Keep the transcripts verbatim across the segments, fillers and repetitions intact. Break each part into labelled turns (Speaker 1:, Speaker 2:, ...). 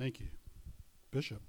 Speaker 1: Thank you. Bishop.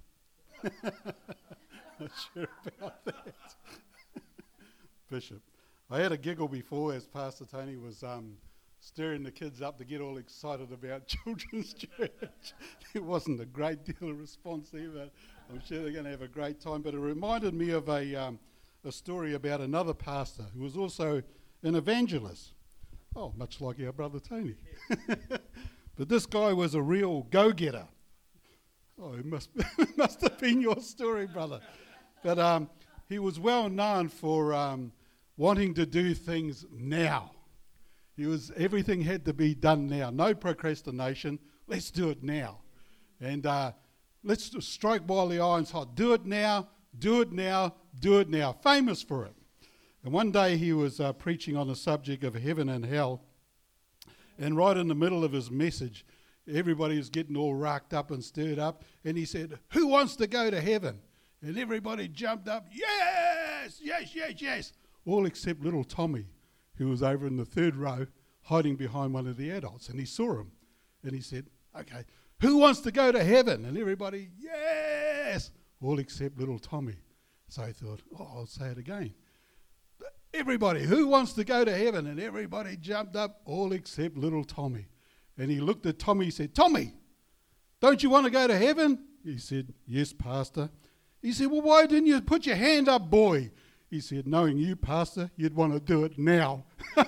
Speaker 1: Not sure about that. Bishop. I had a giggle before as Pastor Tony was um, stirring the kids up to get all excited about children's church. It wasn't a great deal of response there, but I'm sure they're going to have a great time. But it reminded me of a, um, a story about another pastor who was also an evangelist. Oh, much like our brother Tony. But this guy was a real go-getter. Oh, it must, it must have been your story, brother. But um, he was well known for um, wanting to do things now. He was everything had to be done now. No procrastination. Let's do it now. And uh, let's just strike while the iron's hot. Do it now, do it now, do it now. Famous for it. And one day he was uh, preaching on the subject of heaven and hell. And right in the middle of his message, everybody was getting all racked up and stirred up. And he said, "Who wants to go to heaven?" And everybody jumped up, "Yes, yes, yes, yes." All except little Tommy, who was over in the third row, hiding behind one of the adults. And he saw him. And he said, "Okay, who wants to go to heaven?" And everybody, "Yes," all except little Tommy. So he thought, oh, I'll say it again. "Everybody, who wants to go to heaven?" And everybody jumped up, all except little Tommy. And he looked at Tommy, he said, "Tommy, don't you want to go to heaven?" He said, "Yes, Pastor." He said, "Well, why didn't you put your hand up, boy?" He said, "Knowing you, Pastor, you'd want to do it now."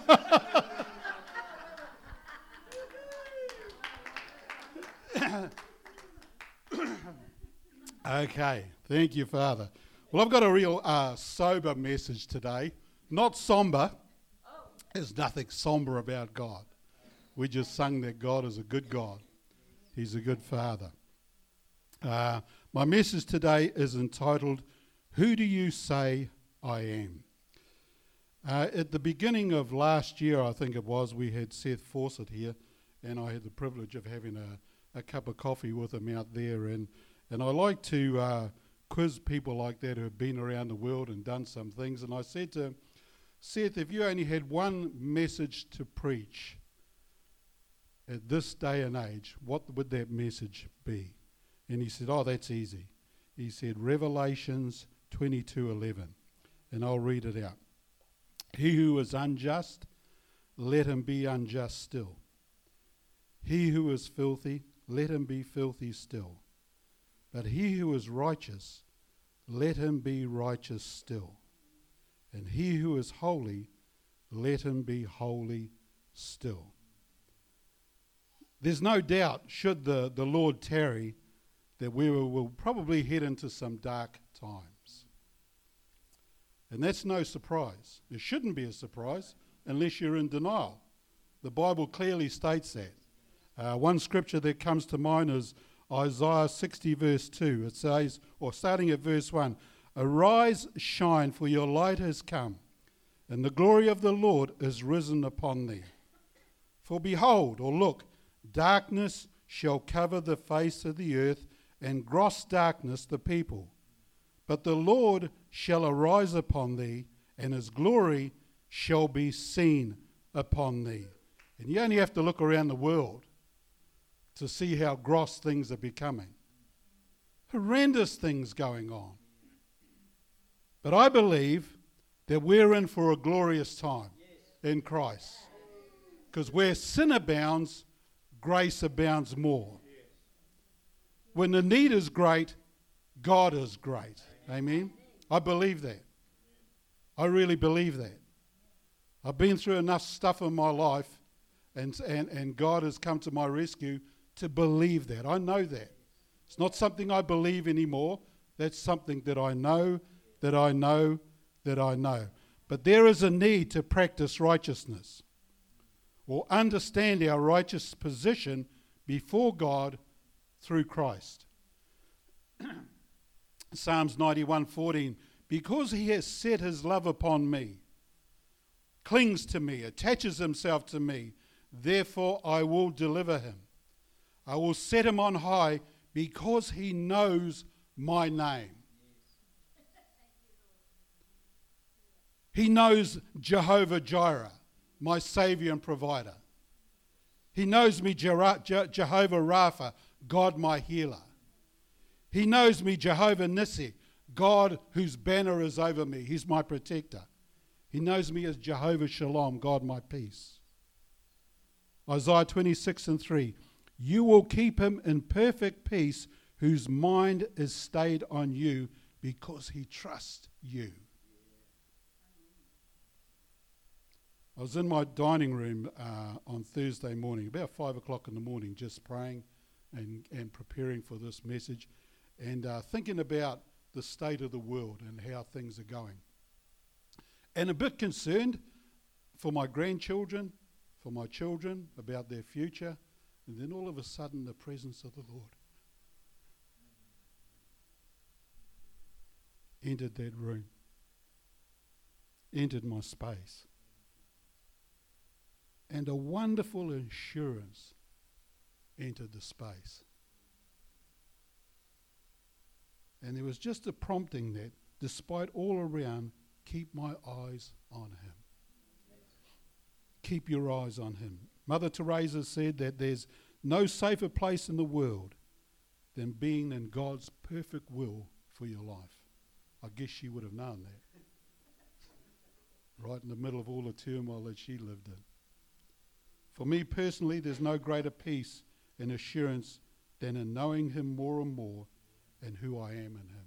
Speaker 1: Okay, thank you, Father. Well, I've got a real uh, sober message today. Not somber. There's nothing somber about God. We just sung that God is a good God. He's a good Father. Uh, my message today is entitled, "Who Do You Say I Am?" Uh, at the beginning of last year, I think it was, we had Seth Fawcett here, and I had the privilege of having a, a cup of coffee with him out there. And, and I like to uh, quiz people like that who have been around the world and done some things. And I said to him, "Seth, if you only had one message to preach at this day and age, what would that message be?" And he said, "Oh, that's easy." He said, Revelations twenty-two eleven. And I'll read it out. "He who is unjust, let him be unjust still. He who is filthy, let him be filthy still. But he who is righteous, let him be righteous still. And he who is holy, let him be holy still." There's no doubt, should the, the Lord tarry, that we will, will probably head into some dark times. And that's no surprise. It shouldn't be a surprise unless you're in denial. The Bible clearly states that. Uh, one scripture that comes to mind is Isaiah sixty verse two. It says, or starting at verse one, "Arise, shine, for your light has come, and the glory of the Lord is risen upon thee. For behold," or look, "darkness shall cover the face of the earth, and gross darkness the people. But the Lord shall arise upon thee, and his glory shall be seen upon thee." And you only have to look around the world to see how gross things are becoming. Horrendous things going on. But I believe that we're in for a glorious time in Christ. Because where sin abounds, grace abounds more. When the need is great, God is great. Amen? I believe that. I really believe that. I've been through enough stuff in my life, and, and, and God has come to my rescue to believe that. I know that. It's not something I believe anymore. That's something that I know, that I know, that I know. But there is a need to practice righteousness or understand our righteous position before God through Christ. Psalms ninety-one fourteen, "Because he has set his love upon me, clings to me, attaches himself to me, therefore I will deliver him. I will set him on high because he knows my name." He knows Jehovah Jireh, my Saviour and Provider. He knows me, Jehovah Rapha, God my healer. He knows me, Jehovah Nissi, God whose banner is over me. He's my protector. He knows me as Jehovah Shalom, God my peace. Isaiah twenty-six and three, you will keep him in perfect peace whose mind is stayed on you because he trusts you. I was in my dining room uh, on Thursday morning, about five o'clock in the morning, just praying and, and preparing for this message and uh, thinking about the state of the world and how things are going. And a bit concerned for my grandchildren, for my children, about their future. And then all of a sudden, the presence of the Lord entered that room, entered my space. And a wonderful assurance entered the space. And there was just a prompting that, despite all around, keep my eyes on him. Keep your eyes on him. Mother Teresa said that there's no safer place in the world than being in God's perfect will for your life. I guess she would have known that. Right in the middle of all the turmoil that she lived in. For me personally, there's no greater peace and assurance than in knowing him more and more and who I am in him.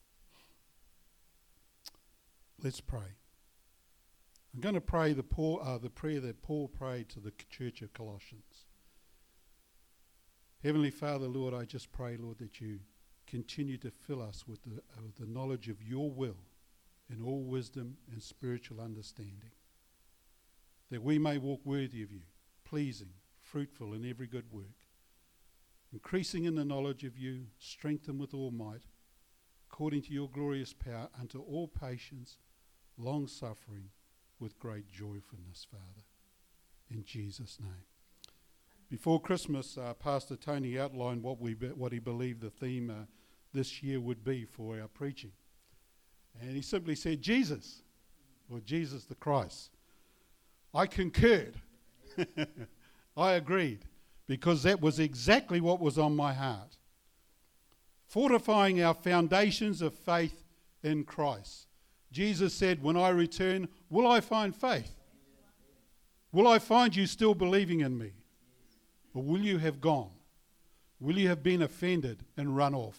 Speaker 1: Let's pray. I'm going to pray the, Paul, uh, the prayer that Paul prayed to the church of Colossians. Heavenly Father, Lord, I just pray, Lord, that you continue to fill us with the, uh, the knowledge of your will in all wisdom and spiritual understanding, that we may walk worthy of you, pleasing, fruitful in every good work, increasing in the knowledge of you, strengthened with all might, according to your glorious power, unto all patience, long-suffering, with great joyfulness, Father. In Jesus' name. Before Christmas, uh, Pastor Tony outlined what we be, what he believed the theme uh, this year would be for our preaching. And he simply said, Jesus, or Jesus the Christ. I concurred. I agreed, because that was exactly what was on my heart. Fortifying our foundations of faith in Christ. Jesus said, when I return, will I find faith? Will I find you still believing in me? Or will you have gone? Will you have been offended and run off?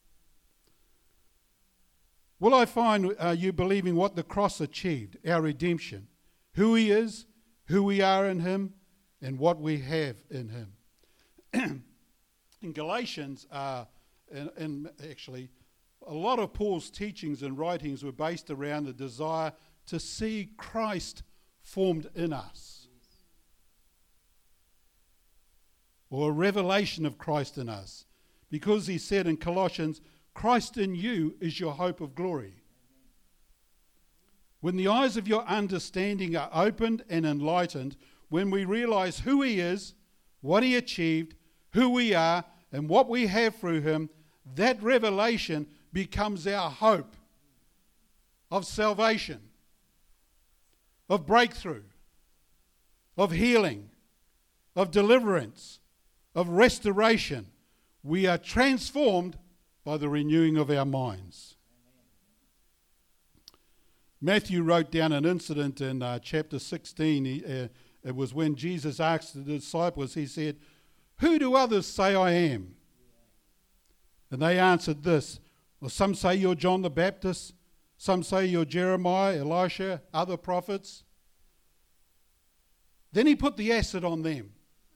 Speaker 1: Will I find uh, you believing what the cross achieved, our redemption, who he is, who we are in him, and what we have in him? In Galatians, uh, and, and actually, a lot of Paul's teachings and writings were based around the desire to see Christ formed in us. Or a revelation of Christ in us. Because he said in Colossians, Christ in you is your hope of glory. When the eyes of your understanding are opened and enlightened, when we realize who he is, what he achieved, who we are, and what we have through him, that revelation becomes our hope of salvation, of breakthrough, of healing, of deliverance, of restoration. We are transformed by the renewing of our minds. Matthew wrote down an incident in uh, chapter sixteen. He, uh, it was when Jesus asked the disciples, he said, who do others say I am? And they answered this, well, some say you're John the Baptist, some say you're Jeremiah, Elisha, other prophets. Then he put the acid on them.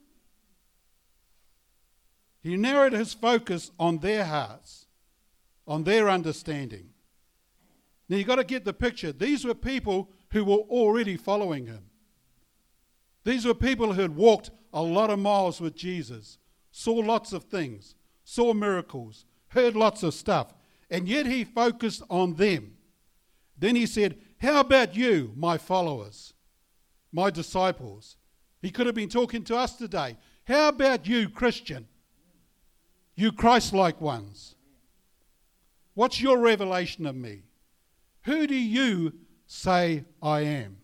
Speaker 1: He narrowed his focus on their hearts, on their understanding. Now you've got to get the picture. These were people who were already following him. These were people who had walked a lot of miles with Jesus, saw lots of things, saw miracles, heard lots of stuff, and yet he focused on them. Then he said, how about you, my followers, my disciples? He could have been talking to us today. How about you, Christian? You Christ-like ones. What's your revelation of me? Who do you say I am?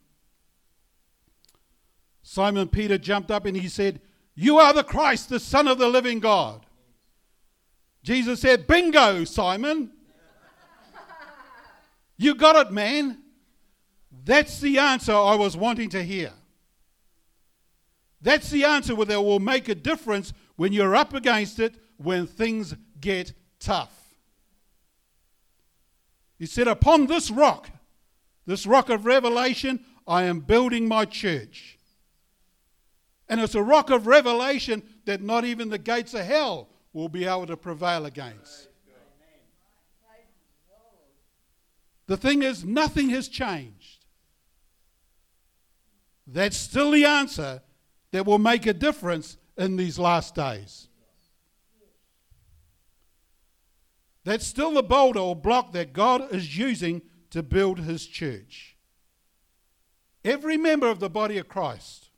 Speaker 1: Simon Peter jumped up and he said, you are the Christ, the Son of the living God. Jesus said, bingo, Simon. You got it, man. That's the answer I was wanting to hear. That's the answer that will make a difference when you're up against it, when things get tough. He said, upon this rock, this rock of revelation, I am building my church. And it's a rock of revelation that not even the gates of hell will be able to prevail against. The thing is, nothing has changed. That's still the answer that will make a difference in these last days. That's still the boulder or block that God is using to build his church. Every member of the body of Christ.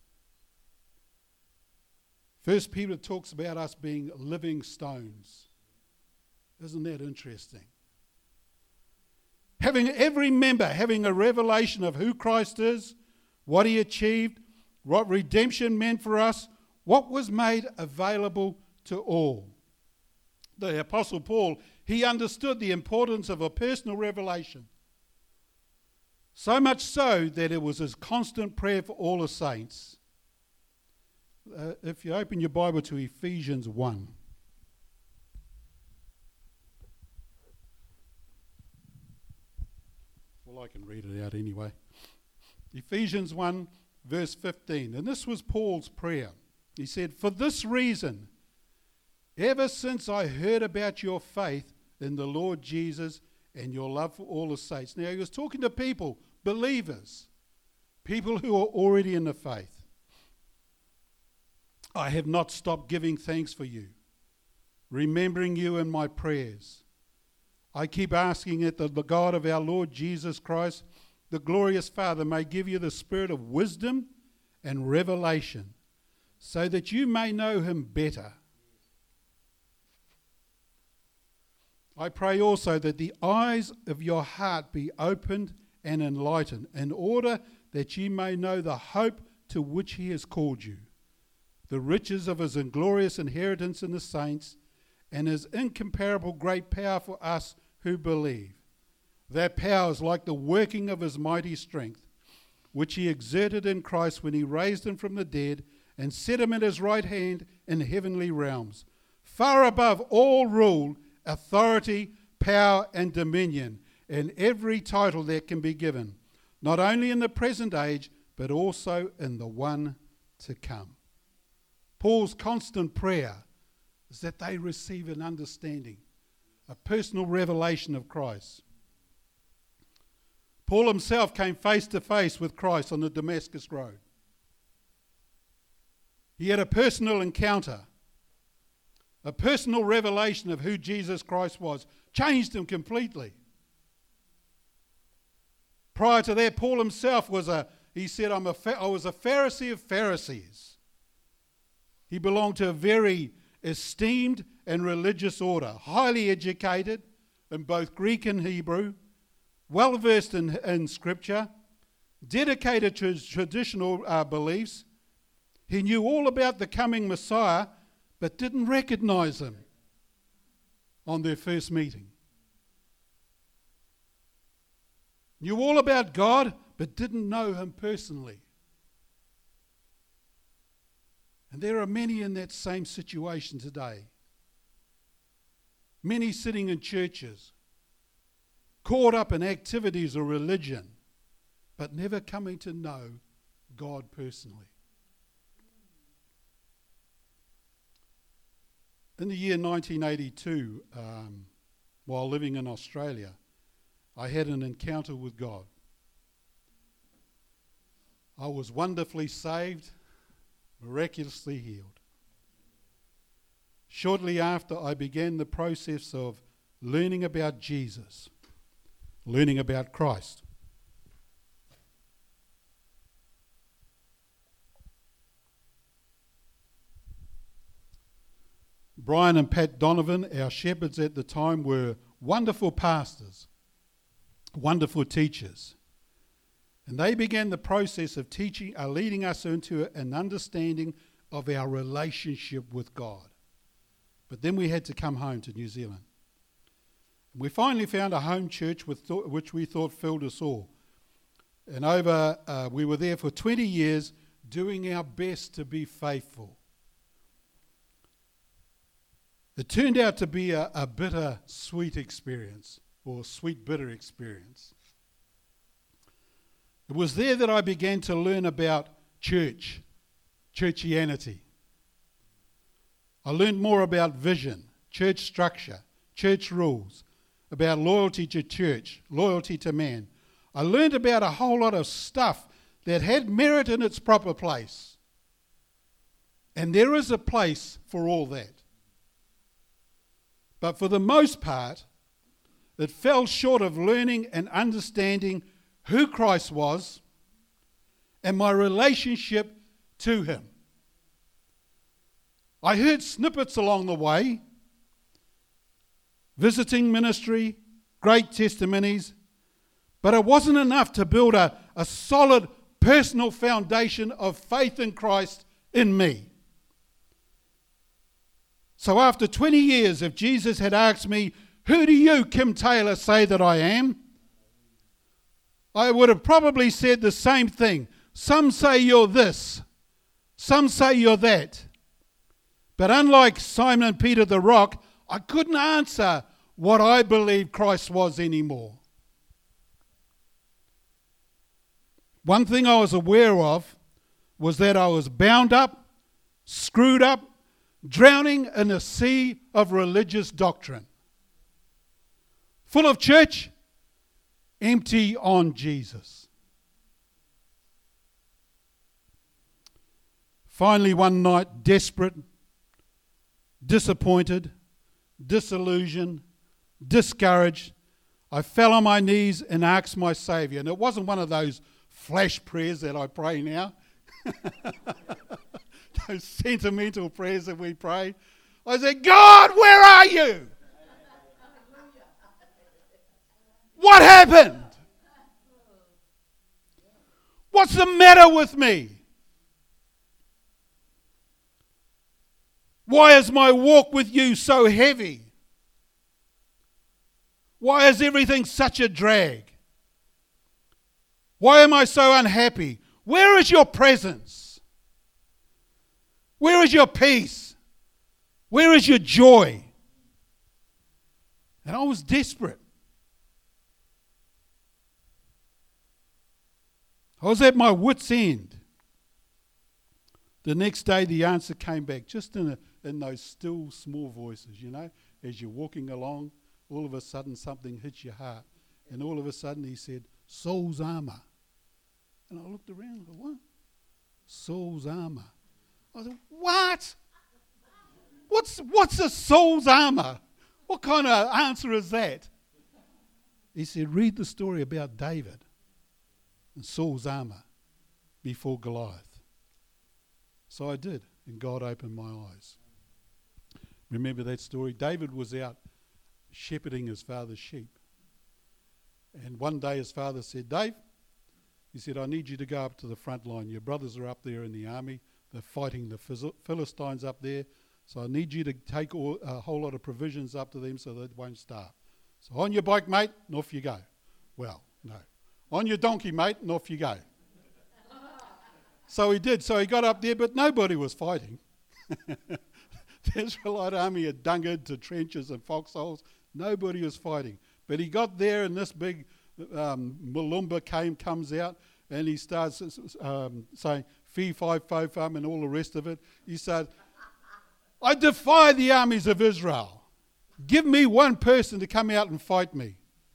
Speaker 1: First Peter talks about us being living stones. Isn't that interesting? Having every member having a revelation of who Christ is, what he achieved, what redemption meant for us, what was made available to all. The Apostle Paul, he understood the importance of a personal revelation. So much so that it was his constant prayer for all the saints. Uh, if you open your Bible to Ephesians one. Well, I can read it out anyway. Ephesians one, verse fifteen. And this was Paul's prayer. He said, for this reason, ever since I heard about your faith in the Lord Jesus and your love for all the saints. Now, he was talking to people, believers, people who are already in the faith. I have not stopped giving thanks for you, remembering you in my prayers. I keep asking it that the God of our Lord Jesus Christ, the glorious Father, may give you the spirit of wisdom and revelation, so that you may know him better. I pray also that the eyes of your heart be opened and enlightened, in order that ye may know the hope to which he has called you, the riches of his inglorious inheritance in the saints, and his incomparable great power for us who believe. That power is like the working of his mighty strength, which he exerted in Christ when he raised him from the dead and set him at his right hand in heavenly realms, far above all rule, authority, power, and dominion, and every title that can be given, not only in the present age, but also in the one to come. Paul's constant prayer is that they receive an understanding, a personal revelation of Christ. Paul himself came face to face with Christ on the Damascus Road. He had a personal encounter, a personal revelation of who Jesus Christ was, changed him completely. Prior to that, Paul himself was a, he said, I'm a, I was a Pharisee of Pharisees. He belonged to a very esteemed and religious order, highly educated in both Greek and Hebrew, well versed in, in scripture, dedicated to his traditional uh, beliefs. He knew all about the coming Messiah, but didn't recognize him on their first meeting. Knew all about God, but didn't know him personally. And there are many in that same situation today. Many sitting in churches, caught up in activities of religion, but never coming to know God personally. In the year nineteen eighty-two, um, while living in Australia, I had an encounter with God. I was wonderfully saved, miraculously healed. Shortly after, I began the process of learning about Jesus, learning about Christ. Brian and Pat Donovan, our shepherds at the time, were wonderful pastors, wonderful teachers. And they began the process of teaching, uh, leading us into an understanding of our relationship with God. But then we had to come home to New Zealand. We finally found a home church with th- which we thought filled us all. And over, uh, we were there for twenty years, doing our best to be faithful. It turned out to be a, a bitter, sweet experience, or sweet, bitter experience. It was there that I began to learn about church, churchianity. I learned more about vision, church structure, church rules, about loyalty to church, loyalty to man. I learned about a whole lot of stuff that had merit in its proper place. And there is a place for all that. But for the most part, it fell short of learning and understanding who Christ was and my relationship to him. I heard snippets along the way, visiting ministry, great testimonies, but it wasn't enough to build a, a solid personal foundation of faith in Christ in me. So after twenty years, if Jesus had asked me, who do you, Kim Taylor, say that I am? I would have probably said the same thing. Some say you're this, some say you're that. But unlike Simon Peter the Rock, I couldn't answer what I believed Christ was anymore. One thing I was aware of was that I was bound up, screwed up, drowning in a sea of religious doctrine. Full of church, empty on Jesus. Finally, one night, desperate, disappointed, disillusioned, discouraged, I fell on my knees and asked my Saviour. And it wasn't one of those flash prayers that I pray now. Those sentimental prayers that we pray. I said, God, where are you? What happened? What's the matter with me? Why is my walk with you so heavy? Why is everything such a drag? Why am I so unhappy? Where is your presence? Where is your peace? Where is your joy? And I was desperate. I was at my wit's end. The next day the answer came back, just in, a, in those still small voices, you know. As you're walking along, all of a sudden something hits your heart. And all of a sudden he said, Saul's armour. And I looked around and I thought, what? Saul's armour. I thought, what? What's, what's a Saul's armour? What kind of answer is that? He said, read the story about David and Saul's armour before Goliath. So I did, and God opened my eyes. Remember that story? David was out shepherding his father's sheep. And one day his father said, Dave, he said, I need you to go up to the front line. Your brothers are up there in the army. They're fighting the Philistines up there. So I need you to take all, a whole lot of provisions up to them so they won't starve. So on your bike, mate, and off you go. Well, no. On your donkey, mate, and off you go. So he did. So he got up there, but nobody was fighting. The Israelite army had dug into trenches and foxholes. Nobody was fighting. But he got there, and this big um, Malumba came, comes out, and he starts um, saying, fee, fi, fo, fum, and all the rest of it. He said, I defy the armies of Israel. Give me one person to come out and fight me.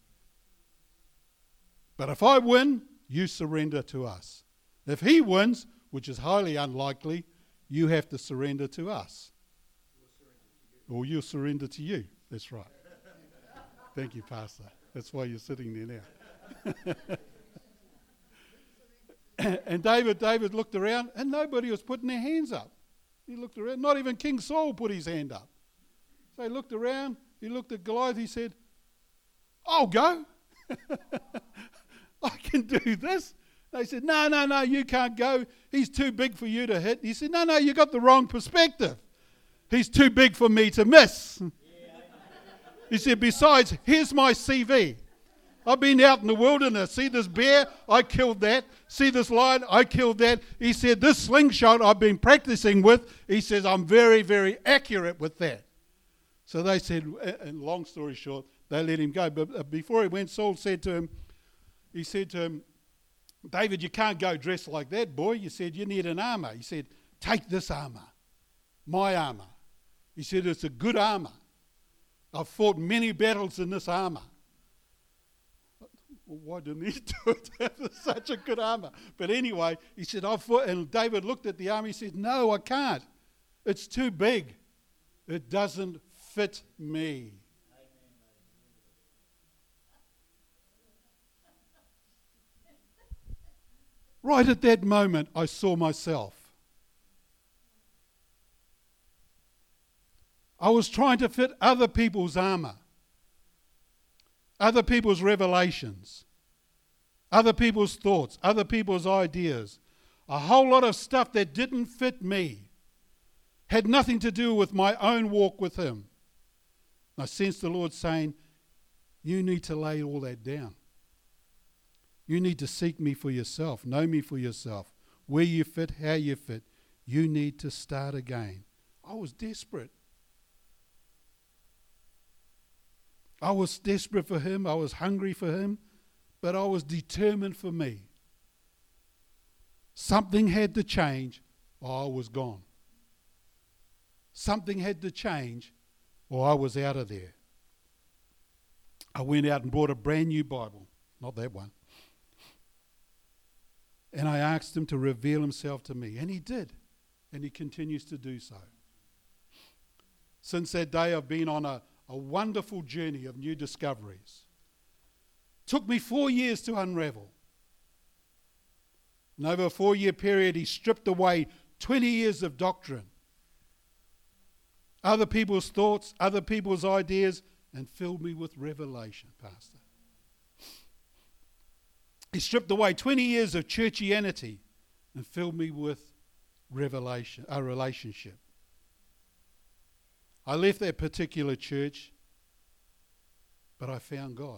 Speaker 1: But if I win, you surrender to us. If he wins, which is highly unlikely, you have to surrender to us. Or you'll surrender to you. That's right. Thank you, Pastor. That's why you're sitting there now. And David, David looked around, and nobody was putting their hands up. He looked around. Not even King Saul put his hand up. So he looked around. He looked at Goliath. He said, I'll go. I can do this. They said, no, no, no, you can't go. He's too big for you to hit. He said, no, no, you got the wrong perspective. He's too big for me to miss. He said, besides, here's my C V. I've been out in the wilderness. See this bear? I killed that. See this lion? I killed that. He said, this slingshot I've been practicing with, he says, I'm very, very accurate with that. So they said, and long story short, they let him go. But before he went, Saul said to him, he said to him, David, you can't go dressed like that, boy. You said, you need an armor. He said, take this armor, my armor. He said, it's a good armor. I've fought many battles in this armor. Well, why didn't he do it? That was such a good armor. But anyway, he said, I've fought. And David looked at the armor. He said, no, I can't. It's too big. It doesn't fit me. Right at that moment, I saw myself. I was trying to fit other people's armor, other people's revelations, other people's thoughts, other people's ideas, a whole lot of stuff that didn't fit me, had nothing to do with my own walk with Him. I sensed the Lord saying, you need to lay all that down. You need to seek me for yourself, know me for yourself, where you fit, how you fit. You need to start again. I was desperate. I was desperate for Him. I was hungry for Him, but I was determined for me. Something had to change or I was gone. Something had to change or I was out of there. I went out and bought a brand new Bible, not that one. And I asked Him to reveal Himself to me. And He did. And He continues to do so. Since that day, I've been on a, a wonderful journey of new discoveries. Took me four years to unravel. And over a four-year period, He stripped away twenty years of doctrine, other people's thoughts, other people's ideas, and filled me with revelation, Pastor. He stripped away twenty years of churchianity and filled me with revelation, a relationship. I left that particular church, but I found God.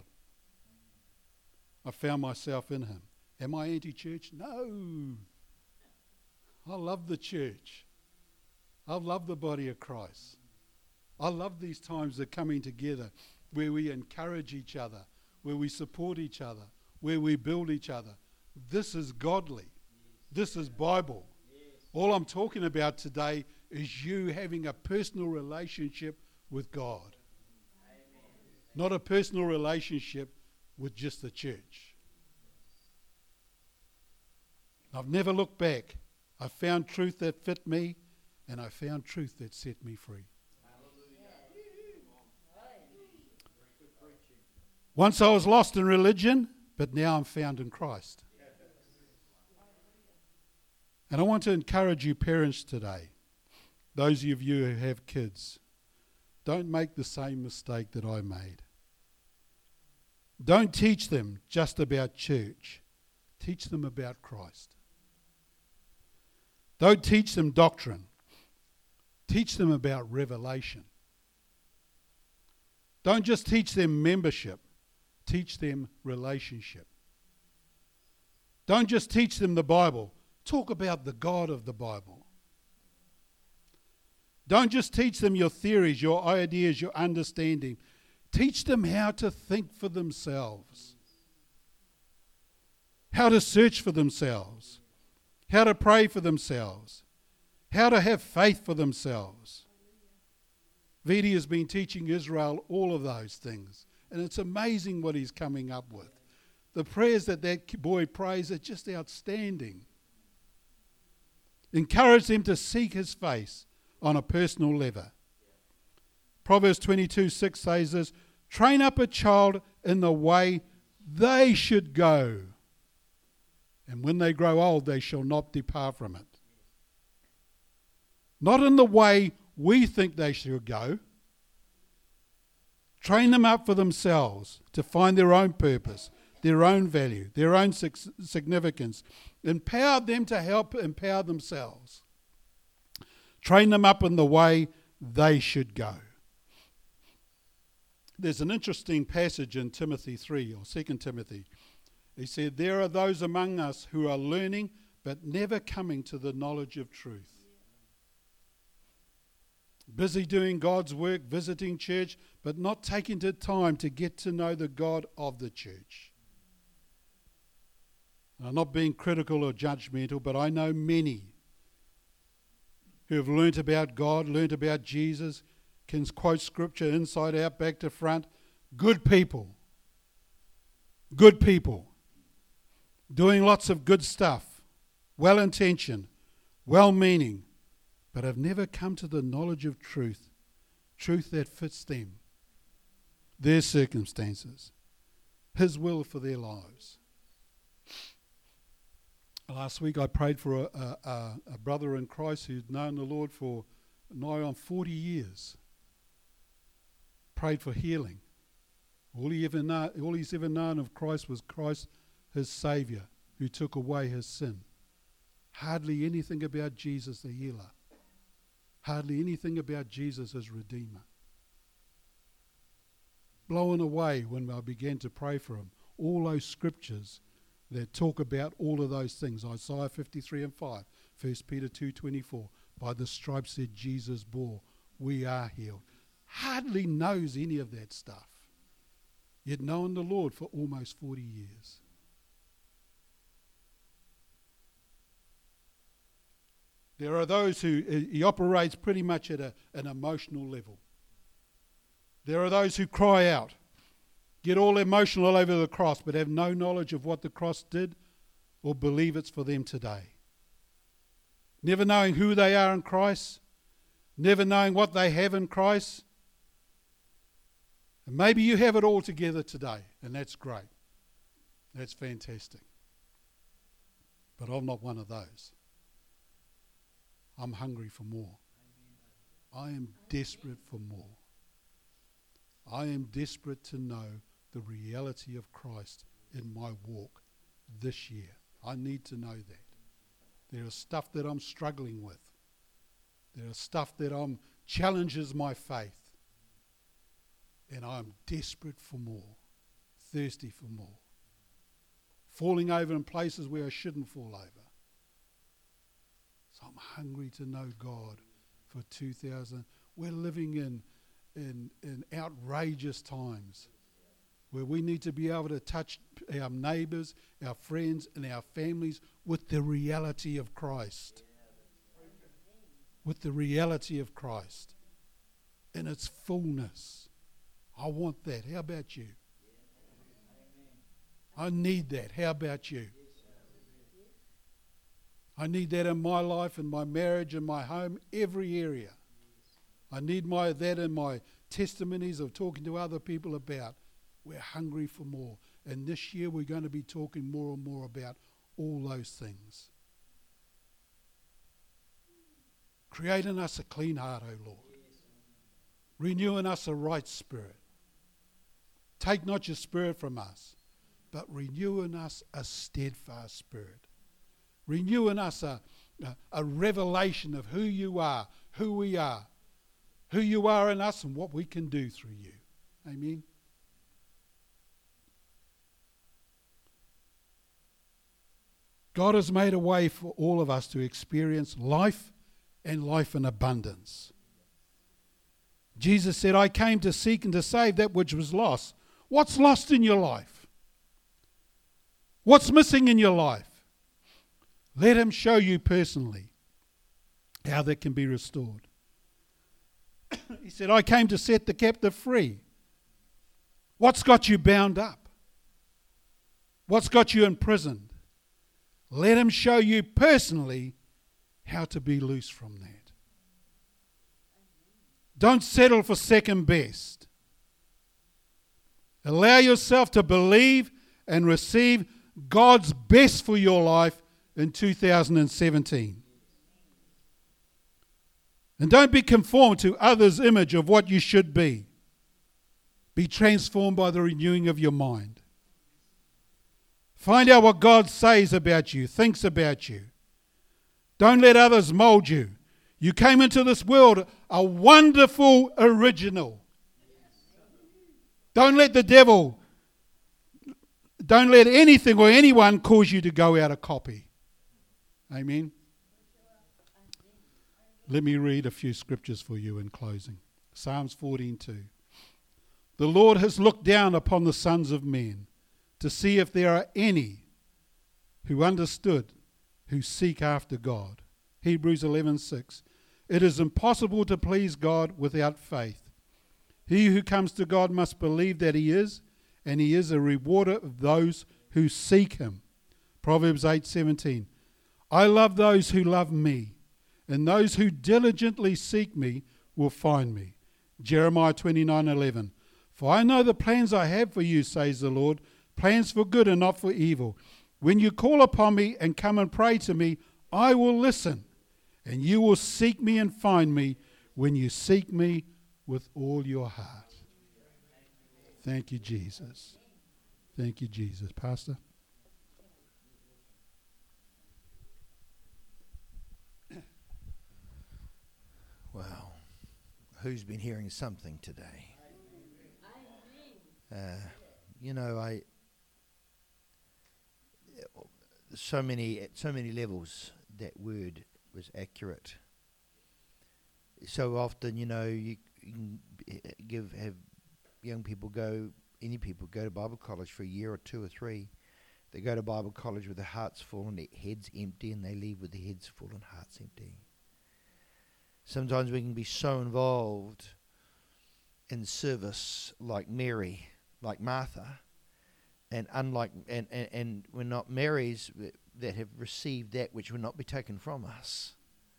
Speaker 1: I found myself in Him. Am I anti-church? No. I love the church. I love the body of Christ. I love these times of coming together where we encourage each other, where we support each other, where we build each other. This is godly. This is Bible. All I'm talking about today is you having a personal relationship with God. Not a personal relationship with just the church. I've never looked back. I found truth that fit me, and I found truth that set me free. Once I was lost in religion, but now I'm found in Christ. And I want to encourage you parents today, those of you who have kids, don't make the same mistake that I made. Don't teach them just about church. Teach them about Christ. Don't teach them doctrine. Teach them about revelation. Don't just teach them membership. Teach them relationship. Don't just teach them the Bible. Talk about the God of the Bible. Don't just teach them your theories, your ideas, your understanding. Teach them how to think for themselves, how to search for themselves, how to pray for themselves, how to have faith for themselves. Vidi has been teaching Israel all of those things, and it's amazing what he's coming up with. The prayers that that boy prays are just outstanding. Encourage them to seek His face on a personal level. Proverbs twenty-two six says this, train up a child in the way they should go, and when they grow old, they shall not depart from it. Not in the way we think they should go. Train them up for themselves to find their own purpose, their own value, their own significance. Empower them to help empower themselves. Train them up in the way they should go. There's an interesting passage in Timothy three, or Second Timothy. He said, there are those among us who are learning but never coming to the knowledge of truth. Busy doing God's work, visiting church, but not taking the time to get to know the God of the church. I'm not being critical or judgmental, but I know many who have learnt about God, learnt about Jesus, can quote scripture inside out, back to front. Good people. Good people. Doing lots of good stuff. Well-intentioned. Well-meaning. But have never come to the knowledge of truth. Truth that fits them. Their circumstances. His will for their lives. Last week I prayed for a, a, a brother in Christ who'd known the Lord for nigh on forty years. Prayed for healing. All he ever know, all he's ever known of Christ was Christ, his Saviour, who took away his sin. Hardly anything about Jesus the healer. Hardly anything about Jesus as Redeemer. Blown away when I began to pray for him. All those scriptures that talk about all of those things. Isaiah fifty-three and five, First Peter two twenty-four. By the stripes that Jesus bore, we are healed. Hardly knows any of that stuff. Yet known the Lord for almost forty years. There are those who, he operates pretty much at a, an emotional level. There are those who cry out, get all emotional all over the cross, but have no knowledge of what the cross did or believe it's for them today. Never knowing who they are in Christ, never knowing what they have in Christ. And maybe you have it all together today, and that's great. That's fantastic. But I'm not one of those. I'm hungry for more. I am desperate for more. I am desperate to know the reality of Christ in my walk this year. I need to know that. There is stuff that I'm struggling with. There is stuff that I'm challenges my faith. And I'm desperate for more. Thirsty for more. Falling over in places where I shouldn't fall over. So I'm hungry to know God for two thousand. We're living in, in, in outrageous times where we need to be able to touch our neighbours, our friends and our families with the reality of Christ. With the reality of Christ in its fullness. I want that. How about you? I need that. How about you? I need that in my life, in my marriage, in my home, every area. I need my that in my testimonies of talking to other people about. We're hungry for more. And this year we're going to be talking more and more about all those things. Create in us a clean heart, O Lord. Renew in us a right spirit. Take not your spirit from us, but renew in us a steadfast spirit. Renew in us a, a, a revelation of who you are, who we are, who you are in us and what we can do through you. Amen. God has made a way for all of us to experience life and life in abundance. Jesus said, I came to seek and to save that which was lost. What's lost in your life? What's missing in your life? Let him show you personally how that can be restored. He said, I came to set the captive free. What's got you bound up? What's got you imprisoned? Let him show you personally how to be loose from that. Don't settle for second best. Allow yourself to believe and receive God's best for your life in two thousand seventeen. And don't be conformed to others' image of what you should be. Be transformed by the renewing of your mind. Find out what God says about you, thinks about you. Don't let others mold you. You came into this world a wonderful original. Don't let the devil, don't let anything or anyone cause you to go out of copy. Amen. Let me read a few scriptures for you in closing. Psalms fourteen two. The Lord has looked down upon the sons of men to see if there are any who understood, who seek after God. Hebrews eleven six. It is impossible to please God without faith. He who comes to God must believe that he is, and he is a rewarder of those who seek him. Proverbs eight seventeen. I love those who love me, and those who diligently seek me will find me. Jeremiah twenty-nine eleven. For I know the plans I have for you, says the Lord, plans for good and not for evil. When you call upon me and come and pray to me, I will listen, and you will seek me and find me when you seek me with all your heart. Thank you, Jesus. Thank you, Jesus. Pastor?
Speaker 2: Wow. Who's been hearing something today? Uh, you know, I so many at so many levels that word was accurate. So often, you know, you, you can give have young people go, any people go to Bible college for a year or two or three. They go to Bible college with their hearts full and their heads empty, and they leave with their heads full and hearts empty. Sometimes we can be so involved in service like Mary, like Martha, and unlike and, and, and we're not Marys that have received that which will not be taken from us.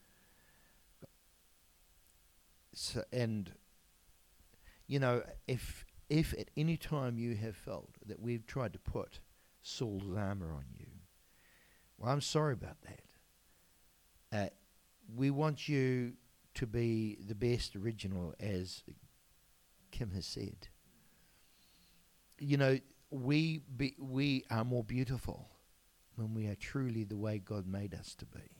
Speaker 2: So, and you know, if if at any time you have felt that we've tried to put Saul's armor on you, well, I'm sorry about that. Uh, we want you to be the best original, as Kim has said. You know, we be, we are more beautiful when we are truly the way God made us to be.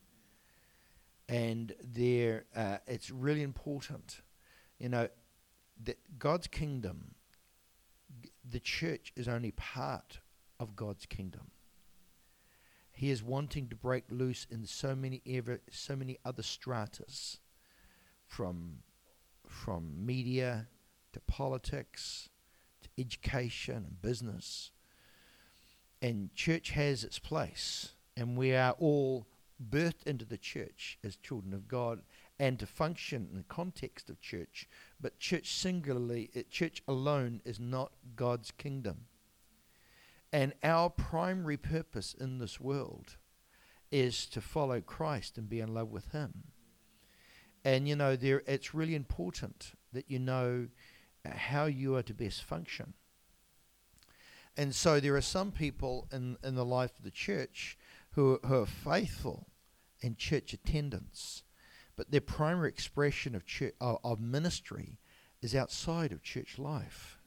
Speaker 2: And there, uh, it's really important, you know, that God's kingdom, g- the church is only part of God's kingdom. He is wanting to break loose in so many ever, so many other stratas, from from media to politics, to education and business. And church has its place, and we are all birthed into the church as children of God and to function in the context of church. But church singularly, it, church alone is not God's kingdom. And our primary purpose in this world is to follow Christ and be in love with him. And you know, there it's really important that you know how you are to best function. And so there are some people in, in the life of the church who, who are faithful in church attendance, but their primary expression of church, of, of ministry is outside of church life.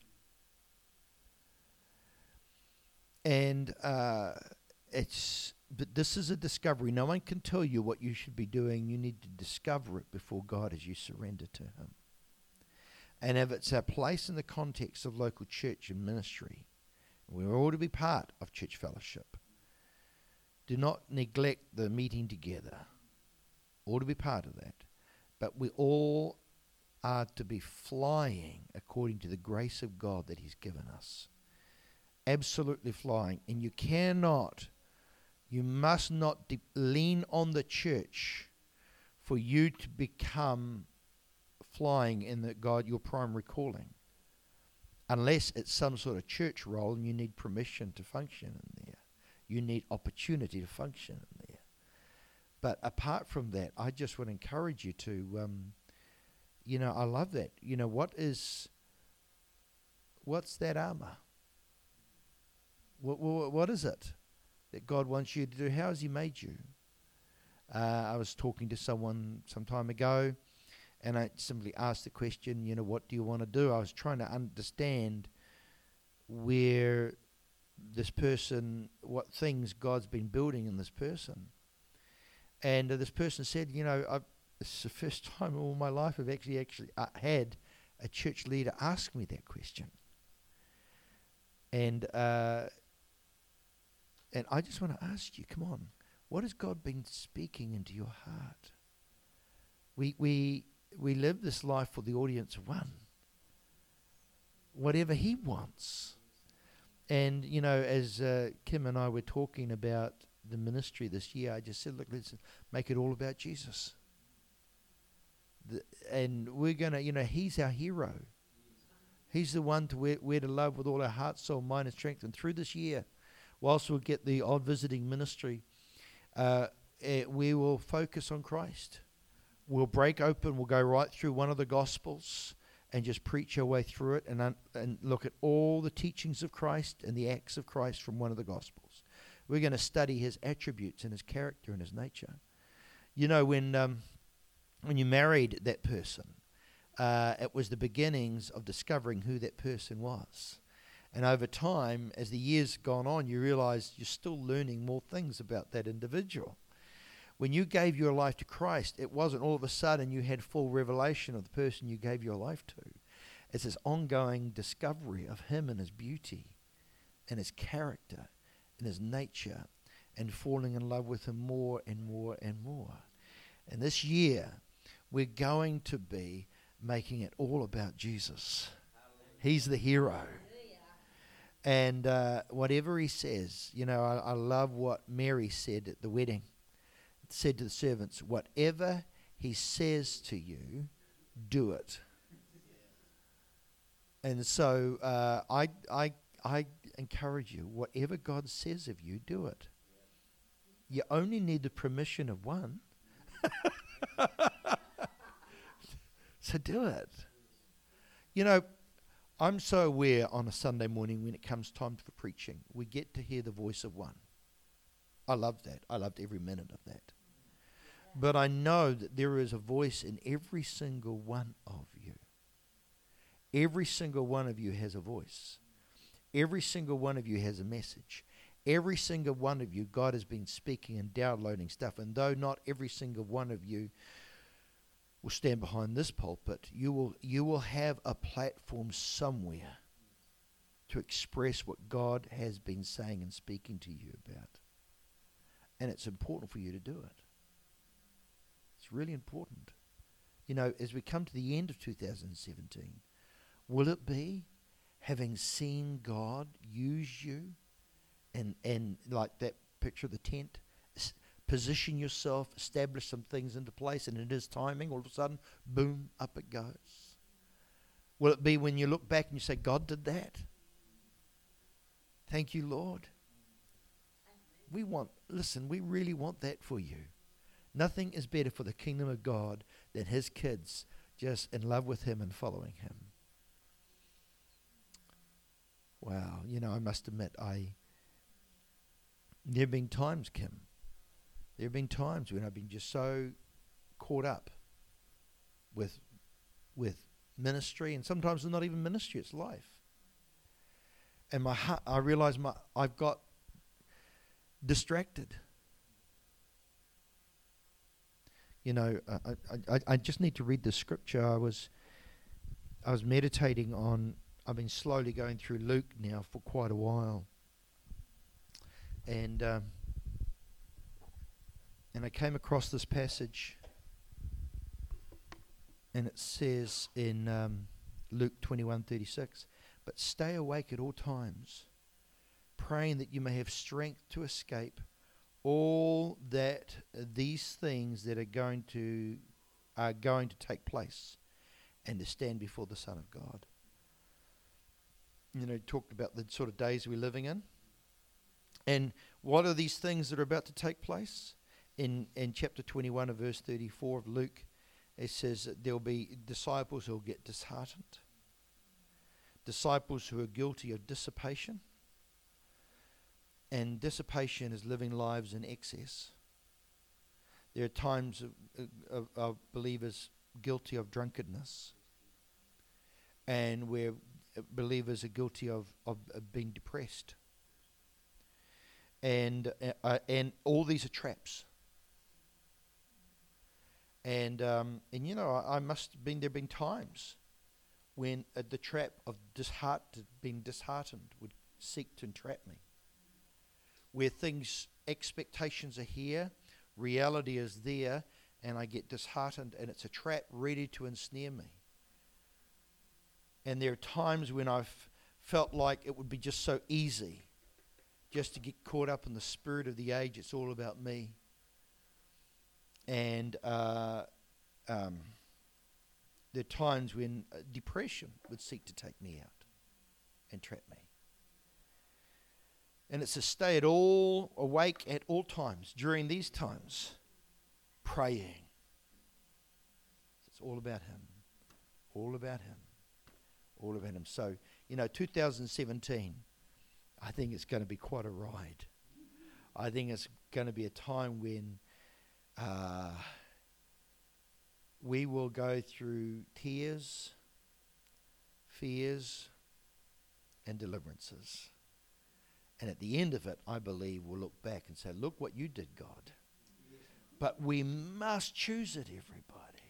Speaker 2: And uh, it's but this is a discovery. No one can tell you what you should be doing. You need to discover it before God as you surrender to him. And if it's a place in the context of local church and ministry, we're all to be part of church fellowship. Do not neglect the meeting together. All to be part of that. But we all are to be flying according to the grace of God that he's given us. Absolutely flying. And you cannot, you must not de- lean on the church for you to become flying in the God, your primary calling. Unless it's some sort of church role and you need permission to function in there. You need opportunity to function in there. But apart from that, I just would encourage you to, um, you know, I love that. You know, what is, what's that armor? What, what, what is it that God wants you to do? How has he made you? Uh, I was talking to someone some time ago, and I simply asked the question, you know, what do you want to do? I was trying to understand where this person, what things God's been building in this person. And uh, this person said, you know, I've, it's the first time in all my life I've actually actually uh, had a church leader ask me that question. And uh, and I just want to ask you, come on, what has God been speaking into your heart? We we we live this life for the audience of one. Whatever he wants. And, you know, as uh, Kim and I were talking about the ministry this year, I just said, look, let's make it all about Jesus. The, and we're going to, you know, he's our hero. He's the one to we're, we're to love with all our heart, soul, mind, and strength. And through this year, whilst we'll get the odd visiting ministry, uh, uh, we will focus on Christ. We'll break open, we'll go right through one of the Gospels and just preach our way through it and un- and look at all the teachings of Christ and the acts of Christ from one of the Gospels. We're going to study his attributes and his character and his nature. You know, when um, when you married that person, uh, it was the beginnings of discovering who that person was. And over time, as the years gone on, you realize you're still learning more things about that individual. When you gave your life to Christ, it wasn't all of a sudden you had full revelation of the person you gave your life to. It's this ongoing discovery of him and his beauty and his character and his nature and falling in love with him more and more and more. And this year, we're going to be making it all about Jesus. He's the hero. And uh, whatever he says, you know, I, I love what Mary said at the wedding. Said to the servants, whatever he says to you, do it. And so uh, I, I, I encourage you, whatever God says of you, do it. You only need the permission of one. So do it. You know, I'm so aware on a Sunday morning when it comes time for preaching, we get to hear the voice of one. I love that. I loved every minute of that. But I know that there is a voice in every single one of you. Every single one of you has a voice. Every single one of you has a message. Every single one of you, God has been speaking and downloading stuff. And though not every single one of you will stand behind this pulpit, you will you will have a platform somewhere to express what God has been saying and speaking to you about. And it's important for you to do it. It's really important. You know, as we come to the end of two thousand seventeen, will it be having seen God use you and, and like that picture of the tent, s- position yourself, establish some things into place, and in his timing, all of a sudden, boom, up it goes? Will it be when you look back and you say, God did that? Thank you, Lord. We want, listen, we really want that for you. Nothing is better for the kingdom of God than his kids just in love with him and following him. Wow, you know, I must admit, I there have been times, Kim, there have been times when I've been just so caught up with with ministry, and sometimes it's not even ministry, it's life. And my heart, I realize my I've got distracted. You know, I, I, I just need to read the scripture. I was I was meditating on, I've been slowly going through Luke now for quite a while. And um, and I came across this passage, and it says in um, Luke twenty-one thirty-six, but stay awake at all times, praying that you may have strength to escape all that uh, these things that are going to are going to take place, and to stand before the Son of God. You know, talked about the sort of days we're living in, and what are these things that are about to take place? In in chapter twenty-one of verse thirty-four of Luke, it says that there will be disciples who will get disheartened, disciples who are guilty of dissipation. And dissipation is living lives in excess. There are times of, of, of believers guilty of drunkenness, and where believers are guilty of, of, of being depressed. And uh, uh, and all these are traps. And, um, and you know, I, I must have been, there have been times when uh, the trap of disheart, being disheartened would seek to entrap me. Where things, expectations are here, reality is there, and I get disheartened, and it's a trap ready to ensnare me. And there are times when I've felt like it would be just so easy just to get caught up in the spirit of the age. It's all about me. And uh, um, there are times when uh, depression would seek to take me out and trap me. And it's to stay at all awake at all times during these times, praying. It's all about Him. All about Him. All about Him. So, you know, two thousand seventeen, I think it's going to be quite a ride. I think it's going to be a time when uh, we will go through tears, fears, and deliverances. And at the end of it, I believe we'll look back and say, look what you did, God. But we must choose it, everybody.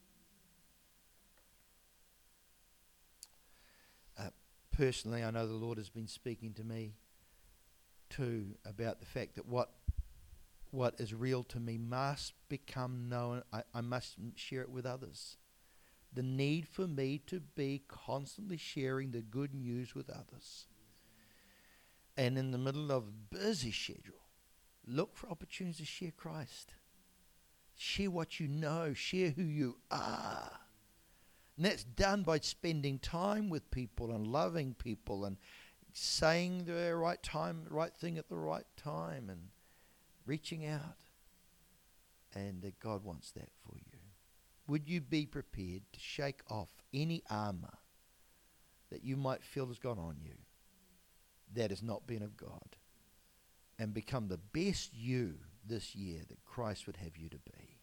Speaker 2: Uh, personally, I know the Lord has been speaking to me too about the fact that what what is real to me must become known. I, I must share it with others. The need for me to be constantly sharing the good news with others. And in the middle of a busy schedule, look for opportunities to share Christ. Share what you know. Share who you are. And that's done by spending time with people and loving people and saying the right time, right thing at the right time and reaching out. And uh, God wants that for you. Would you be prepared to shake off any armor that you might feel has gone on you that has not been of God, and become the best you this year that Christ would have you to be?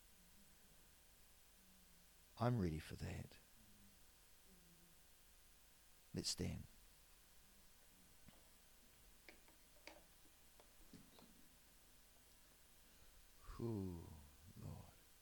Speaker 2: I'm ready for that. Let's stand. Ooh, Lord.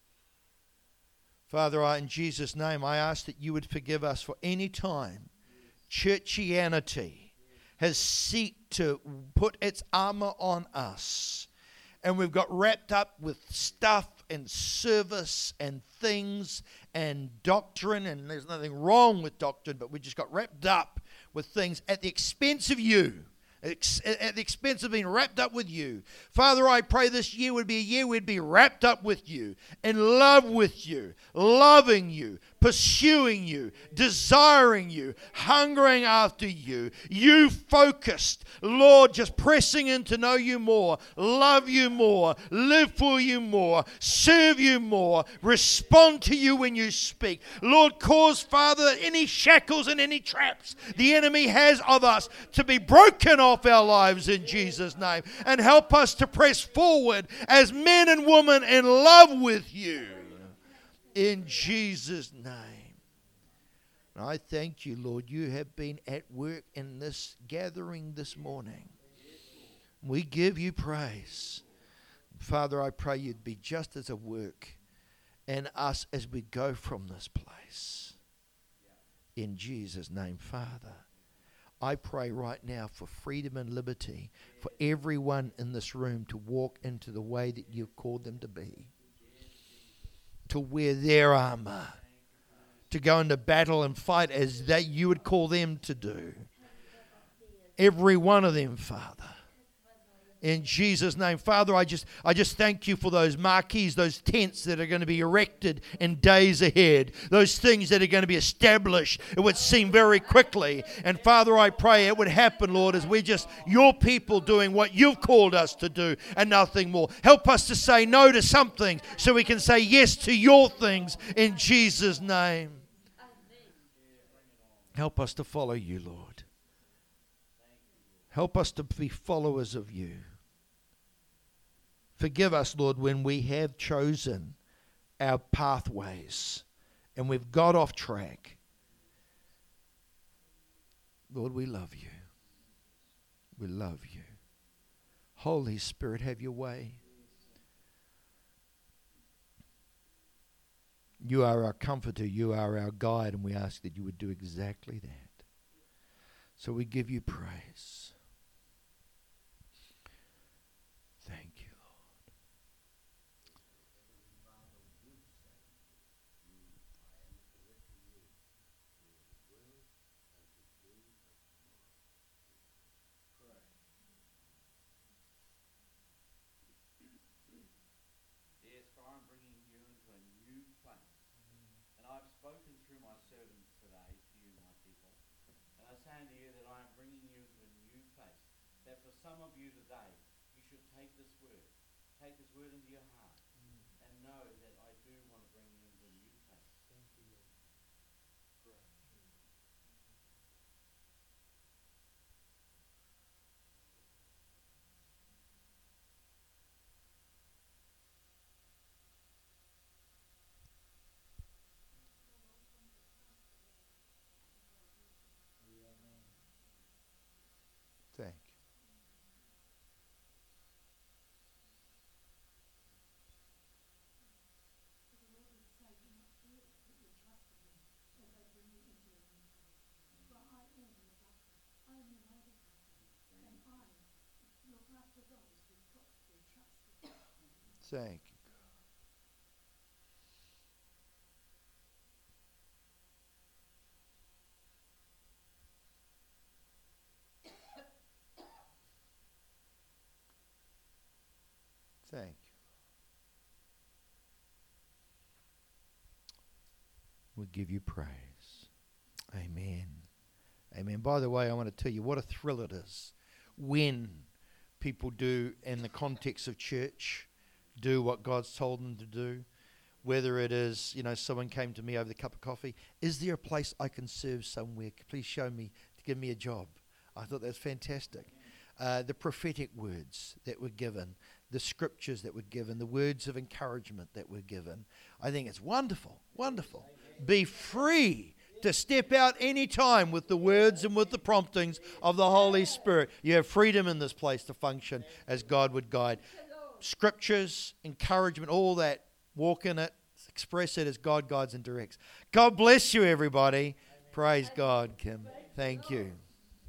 Speaker 2: Father, I, in Jesus' name, I ask that you would forgive us for any time churchianity has sought to put its armor on us, and we've got wrapped up with stuff and service and things and doctrine, and there's nothing wrong with doctrine, but we just got wrapped up with things at the expense of you. At the expense of being wrapped up with you. Father, I pray this year would be a year we'd be wrapped up with you, in love with you, loving you, pursuing you, desiring you, hungering after you, you focused, Lord, just pressing in to know you more, love you more, live for you more, serve you more, respond to you when you speak. Lord, cause, Father, any shackles and any traps the enemy has of us to be broken off our lives in Jesus' name, and help us to press forward as men and women in love with you in Jesus' name. And I thank you, Lord, you have been at work in this gathering this morning. We give you praise. Father, I pray you'd be just as at work in us as we go from this place. In Jesus' name, Father. I pray right now for freedom and liberty for everyone in this room to walk into the way that you've called them to be, to wear their armor, to go into battle and fight as that you would call them to do. Every one of them, Father. In Jesus' name, Father, I just I just thank you for those marquees, those tents that are going to be erected in days ahead, those things that are going to be established, it would seem very quickly. And Father, I pray it would happen, Lord, as we're just your people doing what you've called us to do and nothing more. Help us to say no to some things so we can say yes to your things in Jesus' name. Help us to follow you, Lord. Help us to be followers of you. Forgive us, Lord, when we have chosen our pathways and we've got off track. Lord, we love you. We love you. Holy Spirit, have your way. You are our comforter. You are our guide. And we ask that you would do exactly that. So we give you praise. Thank you, Lord.
Speaker 3: Yes, for I'm bringing you into a new place. And I've spoken through my servants today to you, my people. And I'm saying to you that I am bringing you into a new place. That for some of you today, you should take this word. Take this word into your heart. Mm. And know that I do want to bring you into a new place. Thank you, Lord. Great.
Speaker 2: Thank you. Thank you, God. Thank you. We give you praise. Amen. Amen. By the way, I want to tell you what a thrill it is when people do, in the context of church, do what God's told them to do. Whether it is, you know, someone came to me over the cup of coffee. Is there a place I can serve somewhere? Please show me, to give me a job. I thought that's fantastic. Uh, the prophetic words that were given, the scriptures that were given, the words of encouragement that were given. I think it's wonderful, wonderful. Be free to step out any time with the words and with the promptings of the Holy Spirit. You have freedom in this place to function as God would guide. Scriptures, encouragement, all that. Walk in it, express it as God guides and directs. God bless you, everybody. Praise God, Kim. Thank you.